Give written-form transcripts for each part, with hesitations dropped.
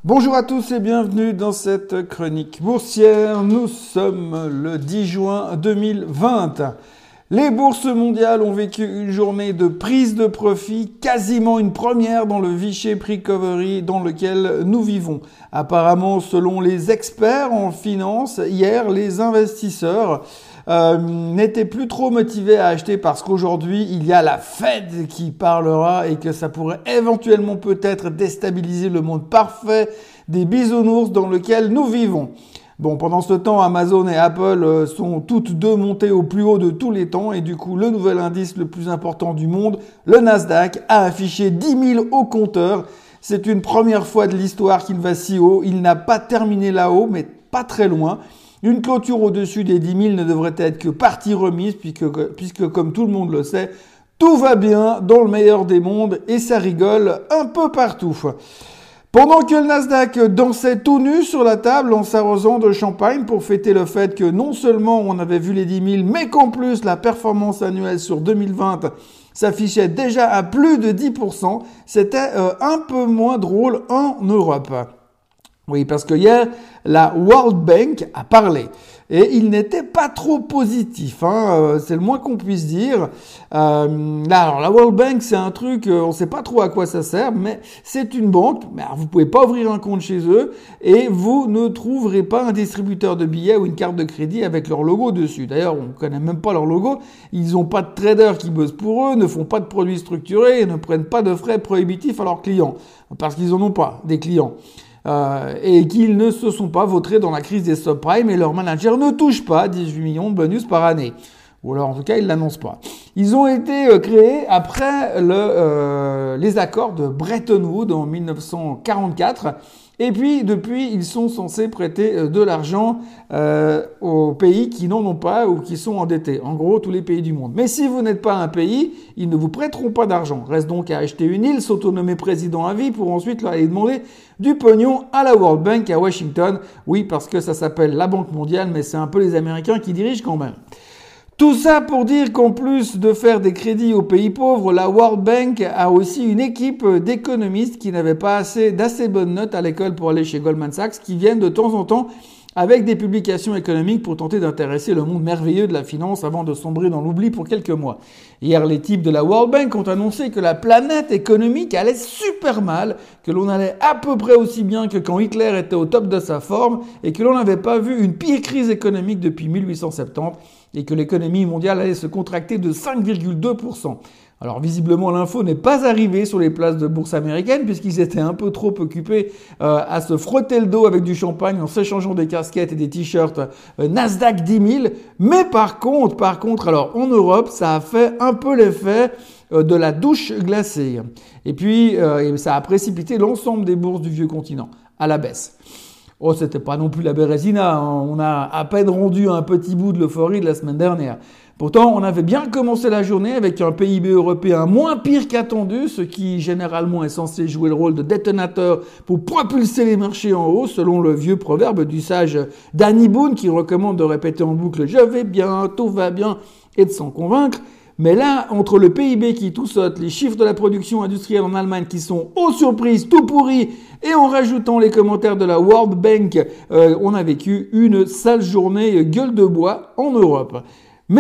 Bonjour à tous et bienvenue dans cette chronique boursière. Nous sommes le 10 juin 2020. Les bourses mondiales ont vécu une journée de prise de profit, quasiment une première dans le V-shaped recovery dans lequel nous vivons. Apparemment, selon les experts en finance, hier, les investisseurs n'étaient plus trop motivés à acheter parce qu'aujourd'hui, il y a la Fed qui parlera et que ça pourrait éventuellement peut-être déstabiliser le monde parfait des bisounours dans lequel nous vivons. Bon, pendant ce temps, Amazon et Apple sont toutes deux montées au plus haut de tous les temps et du coup, le nouvel indice le plus important du monde, le Nasdaq, a affiché 10 000 au compteur. C'est une première fois de l'histoire qu'il va si haut. Il n'a pas terminé là-haut, mais pas très loin. Une clôture au-dessus des 10 000 ne devrait être que partie remise puisque comme tout le monde le sait, tout va bien dans le meilleur des mondes et ça rigole un peu partout. Pendant que le Nasdaq dansait tout nu sur la table en s'arrosant de champagne pour fêter le fait que non seulement on avait vu les 10 000, mais qu'en plus la performance annuelle sur 2020 s'affichait déjà à plus de 10%, c'était un peu moins drôle en Europe. Oui, parce que hier, la World Bank a parlé et il n'était pas trop positif, c'est le moins qu'on puisse dire. Alors la World Bank, c'est un truc, on ne sait pas trop à quoi ça sert, mais c'est une banque. Mais alors, vous pouvez pas ouvrir un compte chez eux et vous ne trouverez pas un distributeur de billets ou une carte de crédit avec leur logo dessus. D'ailleurs, on ne connaît même pas leur logo. Ils n'ont pas de traders qui bossent pour eux, ne font pas de produits structurés et ne prennent pas de frais prohibitifs à leurs clients parce qu'ils en ont pas des clients. Et qu'ils ne se sont pas vautrés dans la crise des subprimes et leur manager ne touche pas 18 millions de bonus par année. Ou alors en tout cas, ils l'annoncent pas. Ils ont été créés après les accords de Bretton Woods en 1944. Et puis, depuis, ils sont censés prêter de l'argent aux pays qui n'en ont pas ou qui sont endettés. En gros, tous les pays du monde. Mais si vous n'êtes pas un pays, ils ne vous prêteront pas d'argent. Reste donc à acheter une île, s'autonomer président à vie pour ensuite leur aller demander du pognon à la World Bank à Washington. Oui, parce que ça s'appelle la Banque mondiale, mais c'est un peu les Américains qui dirigent quand même. Tout ça pour dire qu'en plus de faire des crédits aux pays pauvres, la World Bank a aussi une équipe d'économistes qui n'avaient pas d'assez bonnes notes à l'école pour aller chez Goldman Sachs, qui viennent de temps en temps avec des publications économiques pour tenter d'intéresser le monde merveilleux de la finance avant de sombrer dans l'oubli pour quelques mois. Hier, les types de la World Bank ont annoncé que la planète économique allait super mal, que l'on allait à peu près aussi bien que quand Hitler était au top de sa forme et que l'on n'avait pas vu une pire crise économique depuis 1870 et que l'économie mondiale allait se contracter de 5,2%. Alors visiblement l'info n'est pas arrivée sur les places de bourse américaines puisqu'ils étaient un peu trop occupés à se frotter le dos avec du champagne en s'échangeant des casquettes et des t-shirts Nasdaq 10 000. Mais par contre, alors en Europe, ça a fait un peu l'effet de la douche glacée. Et puis ça a précipité l'ensemble des bourses du vieux continent à la baisse. Oh, c'était pas non plus la Bérésina, on a à peine rendu un petit bout de l'euphorie de la semaine dernière. Pourtant, on avait bien commencé la journée avec un PIB européen moins pire qu'attendu, ce qui généralement est censé jouer le rôle de détonateur pour propulser les marchés en haut, selon le vieux proverbe du sage Danny Boone qui recommande de répéter en boucle « je vais bien, tout va bien » et de s'en convaincre. Mais là, entre le PIB qui tout saute, les chiffres de la production industrielle en Allemagne qui sont, aux surprises, tout pourris, et en rajoutant les commentaires de la World Bank, on a vécu une sale journée gueule de bois en Europe. Mais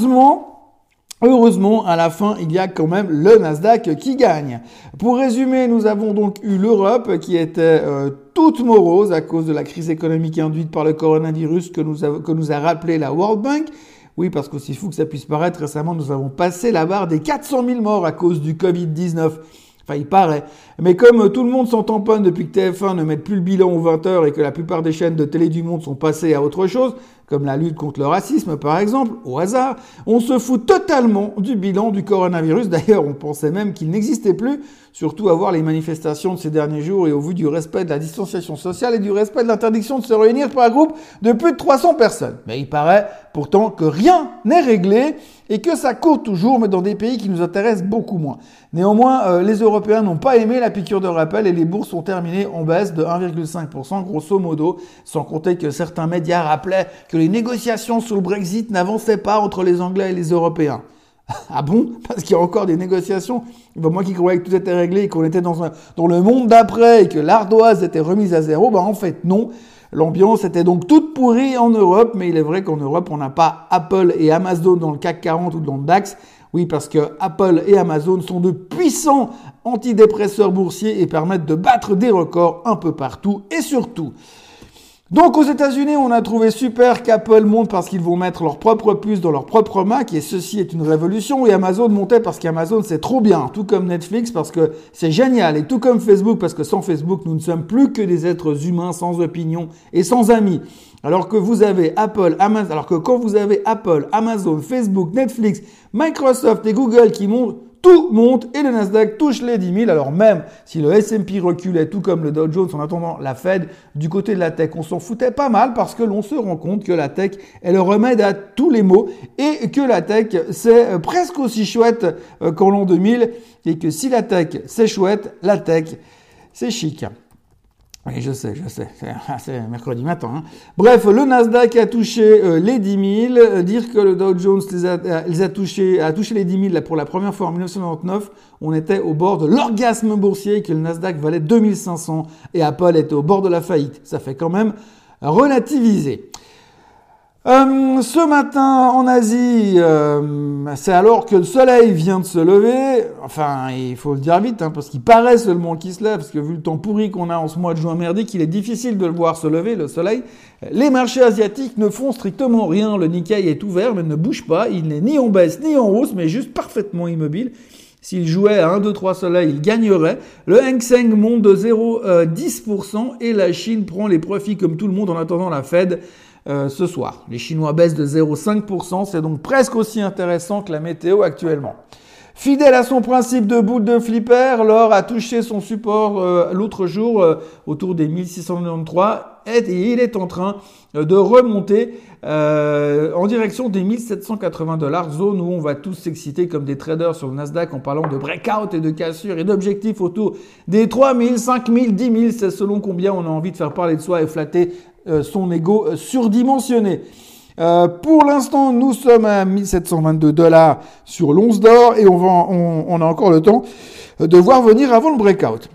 heureusement, à la fin, il y a quand même le Nasdaq qui gagne. Pour résumer, nous avons donc eu l'Europe qui était toute morose à cause de la crise économique induite par le coronavirus que nous a rappelé la World Bank. Oui, parce qu'aussi fou que ça puisse paraître, récemment, nous avons passé la barre des 400 000 morts à cause du Covid-19. Enfin, il paraît. Mais comme tout le monde s'en tamponne depuis que TF1 ne met plus le bilan aux 20h et que la plupart des chaînes de télé du monde sont passées à autre chose, comme la lutte contre le racisme par exemple, au hasard, on se fout totalement du bilan du coronavirus. D'ailleurs, on pensait même qu'il n'existait plus, surtout à voir les manifestations de ces derniers jours et au vu du respect de la distanciation sociale et du respect de l'interdiction de se réunir par groupe de plus de 300 personnes. Mais il paraît pourtant que rien n'est réglé et que ça court toujours, mais dans des pays qui nous intéressent beaucoup moins. Néanmoins, les Européens n'ont pas aimé la piqûre de rappel et les bourses sont terminées en baisse de 1,5% grosso modo, sans compter que certains médias rappelaient que les négociations sur le Brexit n'avançaient pas entre les Anglais et les Européens. Ah bon? Parce qu'il y a encore des négociations. Moi qui croyais que tout était réglé et qu'on était dans le monde d'après et que l'ardoise était remise à zéro, en fait non. L'ambiance était donc toute pourrie en Europe, mais il est vrai qu'en Europe, on n'a pas Apple et Amazon dans le CAC 40 ou dans le DAX. Oui, parce que Apple et Amazon sont de puissants antidépresseurs boursiers et permettent de battre des records un peu partout et surtout. Donc aux États-Unis, on a trouvé super qu'Apple monte parce qu'ils vont mettre leur propre puce dans leur propre Mac et ceci est une révolution. Et Amazon montait parce qu'Amazon c'est trop bien, tout comme Netflix parce que c'est génial et tout comme Facebook parce que sans Facebook nous ne sommes plus que des êtres humains sans opinion et sans amis. Alors que vous avez quand vous avez Apple, Amazon, Facebook, Netflix, Microsoft et Google qui montent, tout monte et le Nasdaq touche les 10 000. Alors même si le S&P reculait tout comme le Dow Jones en attendant la Fed, du côté de la tech, on s'en foutait pas mal parce que l'on se rend compte que la tech est le remède à tous les maux et que la tech c'est presque aussi chouette qu'en l'an 2000 et que si la tech c'est chouette, la tech c'est chic. Oui, je sais, c'est mercredi matin. Hein. Bref, le Nasdaq a touché les 10 000. Dire que le Dow Jones a touché les 10 000 là, pour la première fois en 1999, on était au bord de l'orgasme boursier, que le Nasdaq valait 2500 et Apple était au bord de la faillite. Ça fait quand même relativiser. Ce matin en Asie, c'est alors que le soleil vient de se lever. Enfin, il faut le dire vite, parce qu'il paraît seulement qu'il se lève, parce que vu le temps pourri qu'on a en ce mois de juin merdique, il est difficile de le voir se lever, le soleil. Les marchés asiatiques ne font strictement rien. Le Nikkei est ouvert, mais ne bouge pas. Il n'est ni en baisse ni en hausse, mais juste parfaitement immobile. S'il jouait à 1, 2, 3 soleils, il gagnerait. Le Hang Seng monte de 0,10% et la Chine prend les profits comme tout le monde en attendant la Fed. Ce soir. Les Chinois baissent de 0,5%, c'est donc presque aussi intéressant que la météo actuellement. Fidèle à son principe de boule de flipper, l'or a touché son support l'autre jour autour des 1693 et il est en train de remonter en direction des 1780 $, zone où on va tous s'exciter comme des traders sur le Nasdaq en parlant de breakout et de cassure et d'objectifs autour des 3000, 5000, 10 000, c'est selon combien on a envie de faire parler de soi et flatter son ego surdimensionné. Pour l'instant, nous sommes à 1722 $ sur l'once d'or et on a encore le temps de voir venir avant le breakout.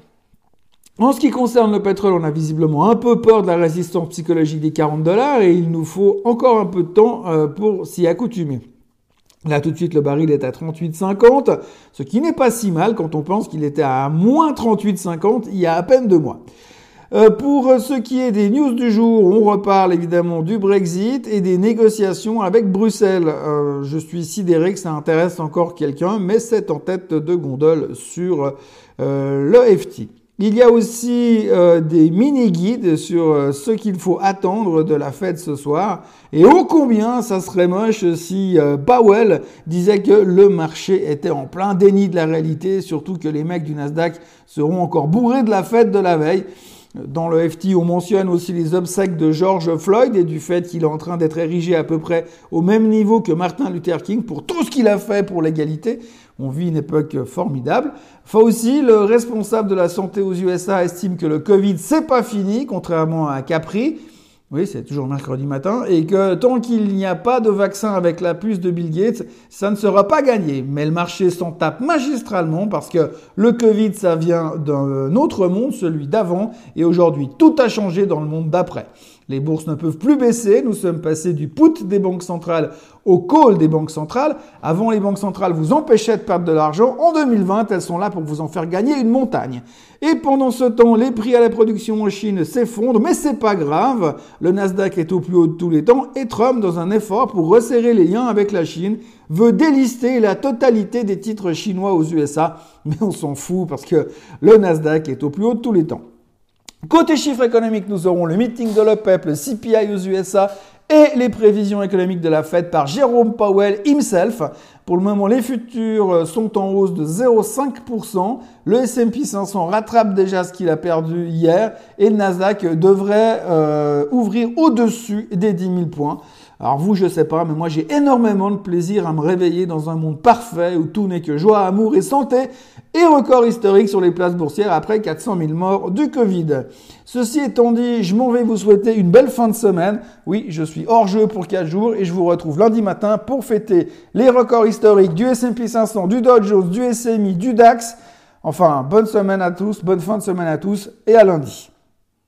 En ce qui concerne le pétrole, on a visiblement un peu peur de la résistance psychologique des 40 $ et il nous faut encore un peu de temps pour s'y accoutumer. Là, tout de suite, le baril est à 38,50, ce qui n'est pas si mal quand on pense qu'il était à moins 38,50 il y a à peine 2 mois. Pour ce qui est des news du jour, on reparle évidemment du Brexit et des négociations avec Bruxelles. Je suis sidéré que ça intéresse encore quelqu'un, mais c'est en tête de gondole sur le FT. Il y a aussi des mini-guides sur ce qu'il faut attendre de la Fed ce soir. Et ô combien ça serait moche si Powell disait que le marché était en plein déni de la réalité, surtout que les mecs du Nasdaq seront encore bourrés de la Fed de la veille. Dans le FT, on mentionne aussi les obsèques de George Floyd et du fait qu'il est en train d'être érigé à peu près au même niveau que Martin Luther King pour tout ce qu'il a fait pour l'égalité. On vit une époque formidable. Fauci, le responsable de la santé aux USA, estime que le Covid, c'est pas fini, contrairement à Capri. Oui, c'est toujours mercredi matin. Et que tant qu'il n'y a pas de vaccin avec la puce de Bill Gates, ça ne sera pas gagné. Mais le marché s'en tape magistralement parce que le Covid, ça vient d'un autre monde, celui d'avant. Et aujourd'hui, tout a changé dans le monde d'après. Les bourses ne peuvent plus baisser. Nous sommes passés du put des banques centrales au call des banques centrales. Avant, les banques centrales vous empêchaient de perdre de l'argent. En 2020, elles sont là pour vous en faire gagner une montagne. Et pendant ce temps, les prix à la production en Chine s'effondrent, mais c'est pas grave. Le Nasdaq est au plus haut de tous les temps et Trump, dans un effort pour resserrer les liens avec la Chine, veut délister la totalité des titres chinois aux USA. Mais on s'en fout parce que le Nasdaq est au plus haut de tous les temps. Côté chiffres économiques, nous aurons le meeting de l'OPEP, le CPI aux USA et les prévisions économiques de la Fed par Jerome Powell himself. Pour le moment, les futurs sont en hausse de 0,5%. Le S&P 500 rattrape déjà ce qu'il a perdu hier et le Nasdaq devrait ouvrir au-dessus des 10 000 points. Alors vous, je sais pas, mais moi j'ai énormément de plaisir à me réveiller dans un monde parfait où tout n'est que joie, amour et santé et record historique sur les places boursières après 400 000 morts du Covid. Ceci étant dit, je m'en vais vous souhaiter une belle fin de semaine. Oui, je suis hors jeu pour 4 jours et je vous retrouve lundi matin pour fêter les records historiques du S&P 500, du Dow Jones, du SMI, du DAX. Enfin, bonne semaine à tous, bonne fin de semaine à tous et à lundi.